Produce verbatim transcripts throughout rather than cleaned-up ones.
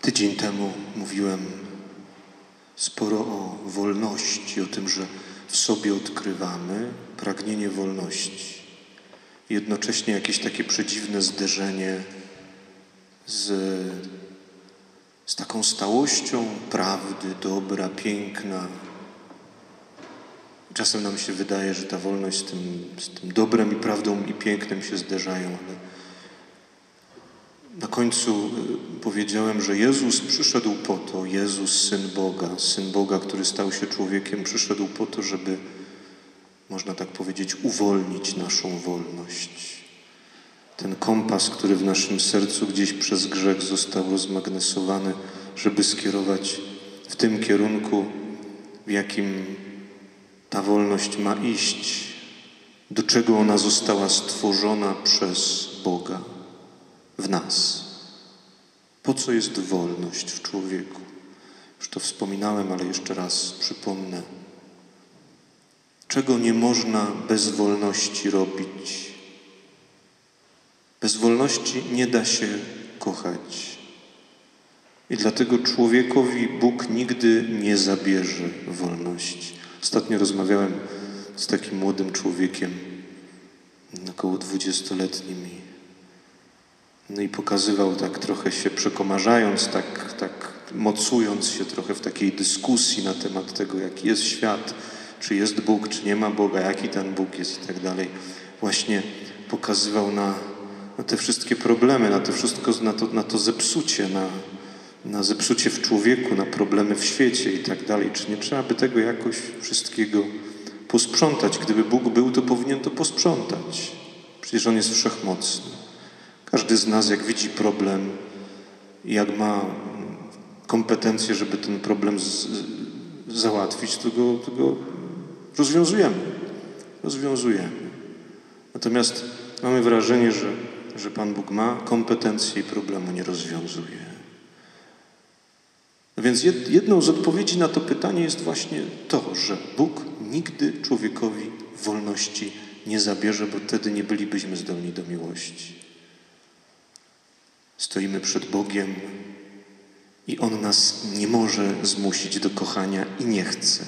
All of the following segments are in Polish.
Tydzień temu mówiłem sporo o wolności, o tym, że w sobie odkrywamy pragnienie wolności. Jednocześnie jakieś takie przedziwne zderzenie z, z taką stałością prawdy, dobra, piękna. Czasem nam się wydaje, że ta wolność z tym, z tym dobrem i prawdą i pięknem się zderzają, ale na końcu powiedziałem, że Jezus przyszedł po to, Jezus, Syn Boga, Syn Boga, który stał się człowiekiem, przyszedł po to, żeby, można tak powiedzieć, uwolnić naszą wolność. Ten kompas, który w naszym sercu gdzieś przez grzech został rozmagnesowany, żeby skierować w tym kierunku, w jakim ta wolność ma iść, do czego ona została stworzona przez Boga w nas. Po co jest wolność w człowieku? Już to wspominałem, ale jeszcze raz przypomnę. Czego nie można bez wolności robić? Bez wolności nie da się kochać. I dlatego człowiekowi Bóg nigdy nie zabierze wolności. Ostatnio rozmawiałem z takim młodym człowiekiem, około dwudziestoletnim, no i pokazywał tak trochę się przekomarzając, tak, tak mocując się trochę w takiej dyskusji na temat tego, jaki jest świat, czy jest Bóg, czy nie ma Boga, jaki ten Bóg jest i tak dalej. Właśnie pokazywał na, na te wszystkie problemy, na to wszystko, na to, na to zepsucie, na, na zepsucie w człowieku, na problemy w świecie i tak dalej. Czy nie trzeba by tego jakoś wszystkiego posprzątać? Gdyby Bóg był, to powinien to posprzątać. Przecież On jest wszechmocny. Każdy z nas, jak widzi problem i jak ma kompetencje, żeby ten problem z, z, załatwić, to go, to go rozwiązujemy. Rozwiązujemy. Natomiast mamy wrażenie, że, że Pan Bóg ma kompetencje i problemu nie rozwiązuje. No więc jed, jedną z odpowiedzi na to pytanie jest właśnie to, że Bóg nigdy człowiekowi wolności nie zabierze, bo wtedy nie bylibyśmy zdolni do miłości. Stoimy przed Bogiem i On nas nie może zmusić do kochania i nie chce.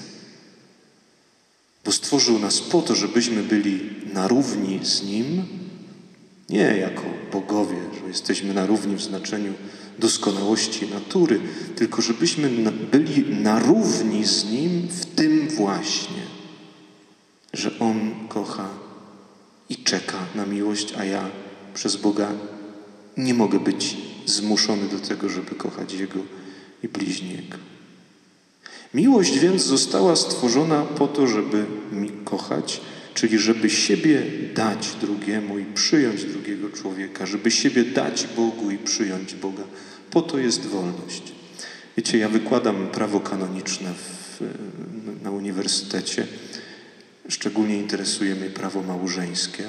Bo stworzył nas po to, żebyśmy byli na równi z Nim, nie jako bogowie, że jesteśmy na równi w znaczeniu doskonałości natury, tylko żebyśmy byli na równi z Nim w tym właśnie, że On kocha i czeka na miłość, a ja przez Boga nie mogę być zmuszony do tego, żeby kochać Jego i bliźniego. Miłość więc została stworzona po to, żeby mi kochać, czyli żeby siebie dać drugiemu i przyjąć drugiego człowieka, żeby siebie dać Bogu i przyjąć Boga. Po to jest wolność. Wiecie, ja wykładam prawo kanoniczne w, na uniwersytecie. Szczególnie interesuje mnie prawo małżeńskie.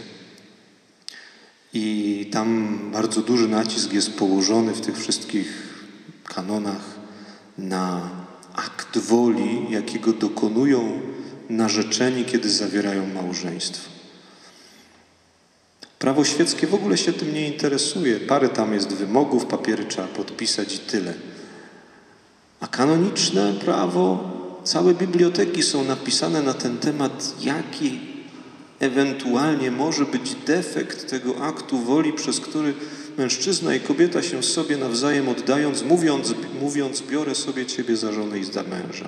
I tam bardzo duży nacisk jest położony w tych wszystkich kanonach na akt woli, jakiego dokonują narzeczeni, kiedy zawierają małżeństwo. Prawo świeckie w ogóle się tym nie interesuje. Parę tam jest wymogów, papiery trzeba podpisać i tyle. A kanoniczne prawo, całe biblioteki są napisane na ten temat, jaki ewentualnie może być defekt tego aktu woli, przez który mężczyzna i kobieta się sobie nawzajem oddając, mówiąc, mówiąc biorę sobie ciebie za żonę i za męża.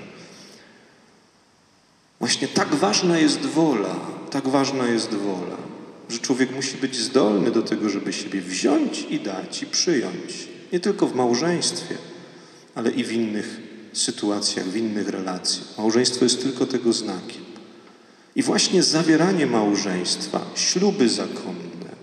Właśnie tak ważna jest wola, tak ważna jest wola, że człowiek musi być zdolny do tego, żeby siebie wziąć i dać i przyjąć. Nie tylko w małżeństwie, ale i w innych sytuacjach, w innych relacjach. Małżeństwo jest tylko tego znakiem. I właśnie zawieranie małżeństwa, śluby zakonne,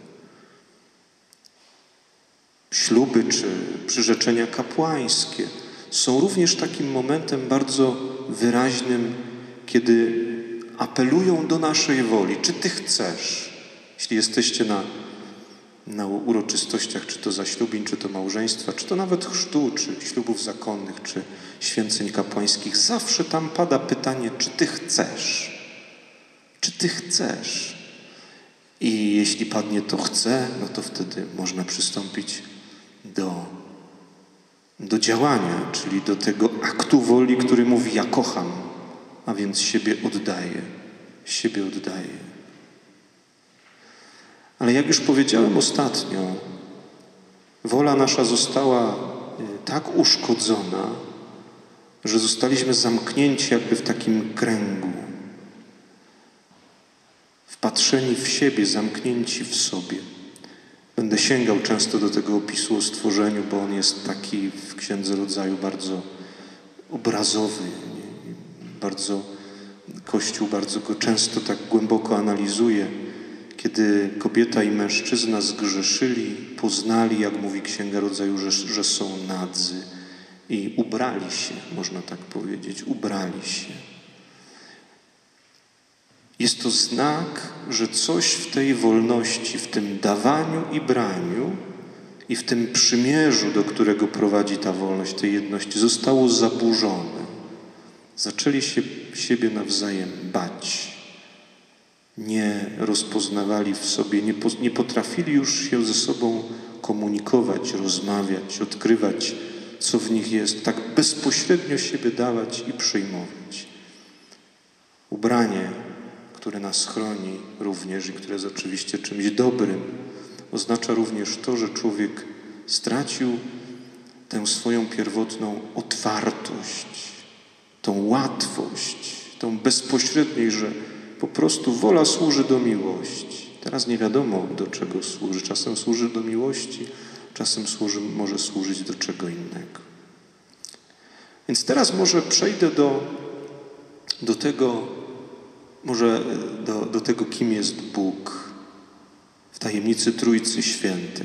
śluby czy przyrzeczenia kapłańskie są również takim momentem bardzo wyraźnym, kiedy apelują do naszej woli. Czy Ty chcesz? Jeśli jesteście na, na uroczystościach, czy to zaślubin, czy to małżeństwa, czy to nawet chrztu, czy ślubów zakonnych, czy święceń kapłańskich, zawsze tam pada pytanie, czy Ty chcesz? Czy Ty chcesz? I jeśli padnie to chcę, no to wtedy można przystąpić do do działania, czyli do tego aktu woli, który mówi: ja kocham, a więc siebie oddaję, siebie oddaję. Ale jak już powiedziałem ostatnio, wola nasza została tak uszkodzona, że zostaliśmy zamknięci jakby w takim kręgu. Wpatrzeni w siebie, zamknięci w sobie. Będę sięgał często do tego opisu o stworzeniu, bo on jest taki w Księdze Rodzaju bardzo obrazowy. Bardzo, Kościół bardzo go często tak głęboko analizuje. Kiedy kobieta i mężczyzna zgrzeszyli, poznali, jak mówi Księga Rodzaju, że, że są nadzy i ubrali się, można tak powiedzieć, ubrali się. Jest to znak, że coś w tej wolności, w tym dawaniu i braniu i w tym przymierzu, do którego prowadzi ta wolność, tej jedności, zostało zaburzone. Zaczęli się siebie nawzajem bać. Nie rozpoznawali w sobie, nie, po, nie potrafili już się ze sobą komunikować, rozmawiać, odkrywać, co w nich jest, tak bezpośrednio siebie dawać i przyjmować. Ubranie, które nas chroni również i które jest oczywiście czymś dobrym, oznacza również to, że człowiek stracił tę swoją pierwotną otwartość, tą łatwość, tą bezpośredniej, że po prostu wola służy do miłości. Teraz nie wiadomo, do czego służy. Czasem służy do miłości, czasem służy, może służyć do czego innego. Więc teraz może przejdę do, do tego, może do, do tego, kim jest Bóg w tajemnicy Trójcy Świętej.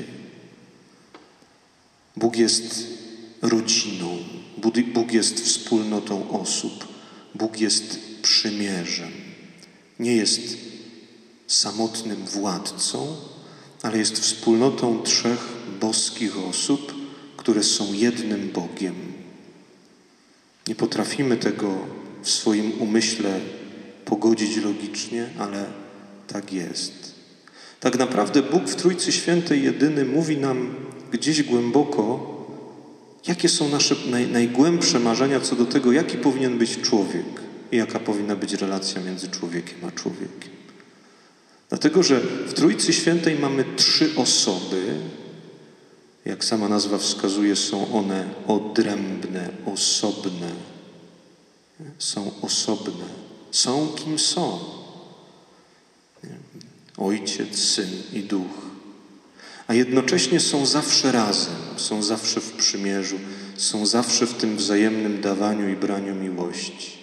Bóg jest rodziną, Bóg jest wspólnotą osób, Bóg jest przymierzem. Nie jest samotnym władcą, ale jest wspólnotą trzech boskich osób, które są jednym Bogiem. Nie potrafimy tego w swoim umyśle pogodzić logicznie, ale tak jest. Tak naprawdę Bóg w Trójcy Świętej jedyny mówi nam gdzieś głęboko, jakie są nasze naj, najgłębsze marzenia co do tego, jaki powinien być człowiek i jaka powinna być relacja między człowiekiem a człowiekiem. Dlatego, że w Trójcy Świętej mamy trzy osoby. Jak sama nazwa wskazuje, są one odrębne, osobne. Są osobne. Są kim są. Ojciec, Syn i Duch. A jednocześnie są zawsze razem, są zawsze w przymierzu, są zawsze w tym wzajemnym dawaniu i braniu miłości.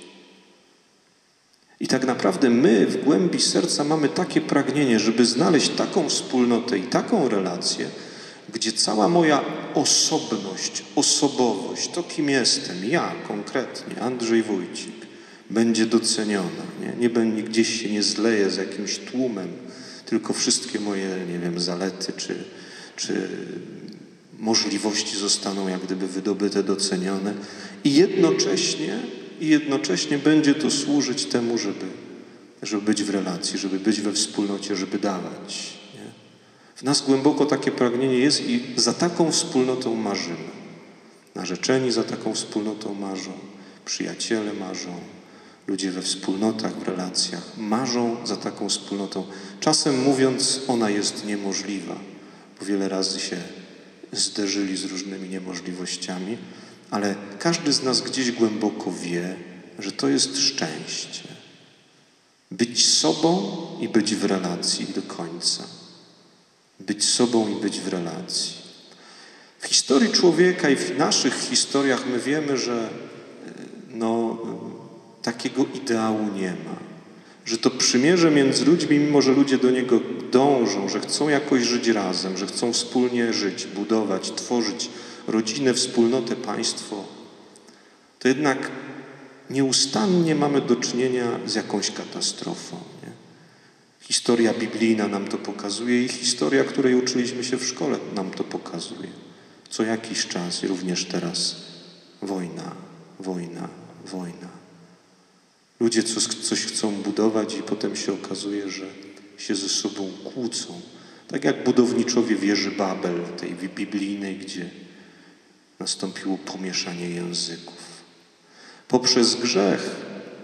I tak naprawdę my w głębi serca mamy takie pragnienie, żeby znaleźć taką wspólnotę i taką relację, gdzie cała moja osobność, osobowość, to kim jestem, ja konkretnie, Andrzej Wójcik, będzie doceniona. Nie, nie będzie, gdzieś się nie zleję z jakimś tłumem, tylko wszystkie moje, nie wiem, zalety czy, czy możliwości zostaną jak gdyby wydobyte, docenione i jednocześnie, i jednocześnie będzie to służyć temu, żeby, żeby być w relacji, żeby być we wspólnocie, żeby dawać. Nie? W nas głęboko takie pragnienie jest i za taką wspólnotą marzymy. Narzeczeni za taką wspólnotą marzą, przyjaciele marzą, ludzie we wspólnotach, w relacjach marzą za taką wspólnotą. Czasem mówiąc, ona jest niemożliwa, bo wiele razy się zderzyli z różnymi niemożliwościami, ale każdy z nas gdzieś głęboko wie, że to jest szczęście. Być sobą i być w relacji do końca. Być sobą i być w relacji. W historii człowieka i w naszych historiach my wiemy, że no, takiego ideału nie ma. Że to przymierze między ludźmi, mimo że ludzie do niego dążą, że chcą jakoś żyć razem, że chcą wspólnie żyć, budować, tworzyć rodzinę, wspólnotę, państwo, to jednak nieustannie mamy do czynienia z jakąś katastrofą. Nie? Historia biblijna nam to pokazuje i historia, której uczyliśmy się w szkole, nam to pokazuje. Co jakiś czas i również teraz wojna, wojna, wojna. Ludzie coś, coś chcą budować i potem się okazuje, że się ze sobą kłócą. Tak jak budowniczowie wieży Babel, tej biblijnej, gdzie nastąpiło pomieszanie języków. Poprzez grzech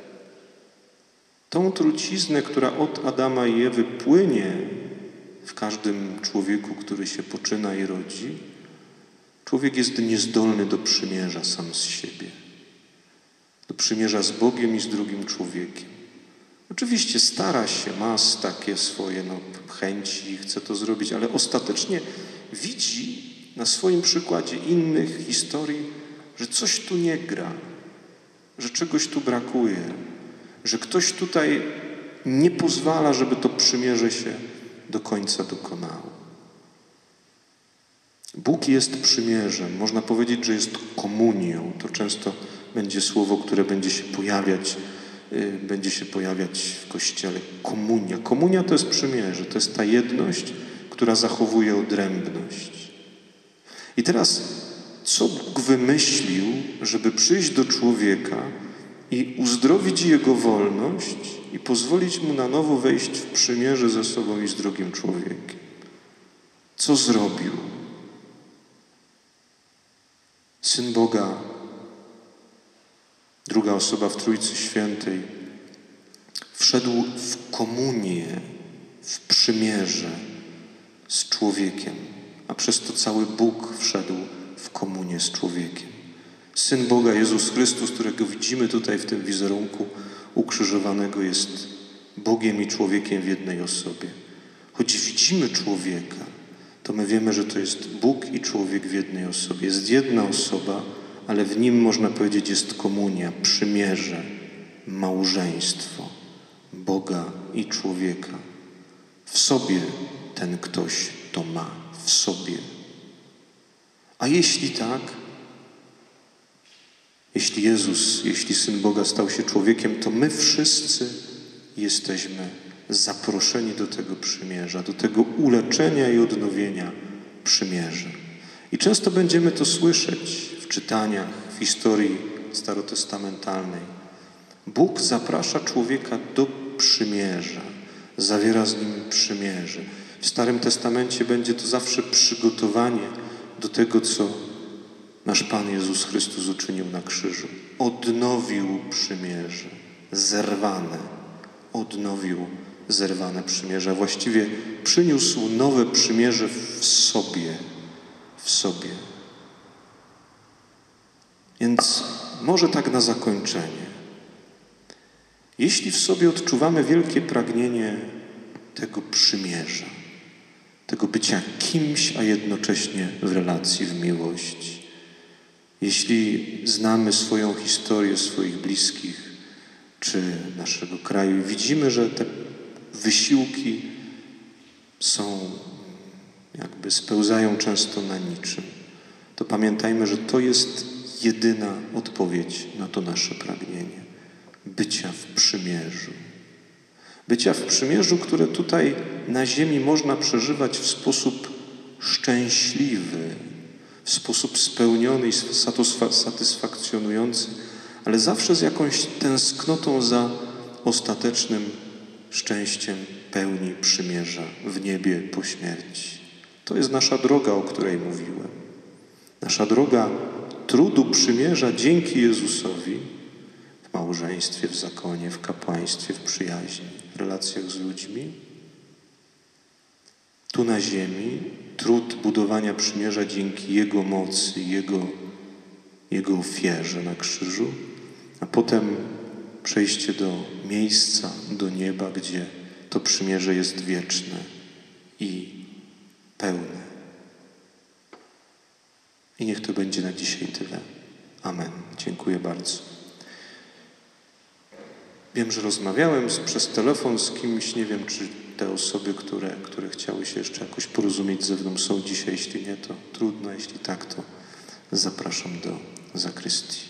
tą truciznę, która od Adama i Ewy płynie w każdym człowieku, który się poczyna i rodzi, człowiek jest niezdolny do przymierza sam z siebie. Do przymierza z Bogiem i z drugim człowiekiem. Oczywiście stara się, ma takie swoje no, chęci, chce to zrobić, ale ostatecznie widzi na swoim przykładzie innych historii, że coś tu nie gra, że czegoś tu brakuje, że ktoś tutaj nie pozwala, żeby to przymierze się do końca dokonało. Bóg jest przymierzem. Można powiedzieć, że jest komunią. To często będzie słowo, które będzie się pojawiać, yy, będzie się pojawiać w Kościele. Komunia. Komunia to jest przymierze. To jest ta jedność, która zachowuje odrębność. I teraz, co Bóg wymyślił, żeby przyjść do człowieka i uzdrowić jego wolność i pozwolić mu na nowo wejść w przymierze ze sobą i z drugim człowiekiem? Co zrobił? Syn Boga, druga osoba w Trójcy Świętej, wszedł w komunię, w przymierze z człowiekiem, a przez to cały Bóg wszedł w komunię z człowiekiem. Syn Boga, Jezus Chrystus, którego widzimy tutaj w tym wizerunku ukrzyżowanego, jest Bogiem i człowiekiem w jednej osobie. Choć widzimy człowieka, to my wiemy, że to jest Bóg i człowiek w jednej osobie. Jest jedna osoba, ale w nim, można powiedzieć, jest komunia, przymierze, małżeństwo Boga i człowieka. W sobie ten ktoś to ma, w sobie. A jeśli tak, jeśli Jezus, jeśli Syn Boga stał się człowiekiem, to my wszyscy jesteśmy zaproszeni do tego przymierza, do tego uleczenia i odnowienia przymierza. I często będziemy to słyszeć w czytaniach, w historii starotestamentalnej. Bóg zaprasza człowieka do przymierza, zawiera z nim przymierze. W Starym Testamencie będzie to zawsze przygotowanie do tego, co nasz Pan Jezus Chrystus uczynił na krzyżu. Odnowił przymierze, zerwane, odnowił zerwane przymierze. Właściwie przyniósł nowe przymierze w sobie, w sobie. Więc może tak na zakończenie. Jeśli w sobie odczuwamy wielkie pragnienie tego przymierza, tego bycia kimś, a jednocześnie w relacji, w miłości. Jeśli znamy swoją historię, swoich bliskich, czy naszego kraju i widzimy, że te wysiłki są, jakby spełzają często na niczym, to pamiętajmy, że to jest jedyna odpowiedź na to nasze pragnienie. Bycia w przymierzu. Bycia w przymierzu, które tutaj na ziemi można przeżywać w sposób szczęśliwy, w sposób spełniony i satysfakcjonujący, ale zawsze z jakąś tęsknotą za ostatecznym szczęściem pełni przymierza w niebie po śmierci. To jest nasza droga, o której mówiłem. Nasza droga trudu przymierza dzięki Jezusowi w małżeństwie, w zakonie, w kapłaństwie, w przyjaźni, w relacjach z ludźmi. Tu na ziemi trud budowania przymierza dzięki Jego mocy, Jego, Jego ofierze na krzyżu, a potem przejście do miejsca, do nieba, gdzie to przymierze jest wieczne i pełne. I niech to będzie na dzisiaj tyle. Amen. Dziękuję bardzo. Wiem, że rozmawiałem z, przez telefon z kimś, nie wiem, czy te osoby, które, które chciały się jeszcze jakoś porozumieć ze mną, są dzisiaj. Jeśli nie, to trudno. Jeśli tak, to zapraszam do zakrystii.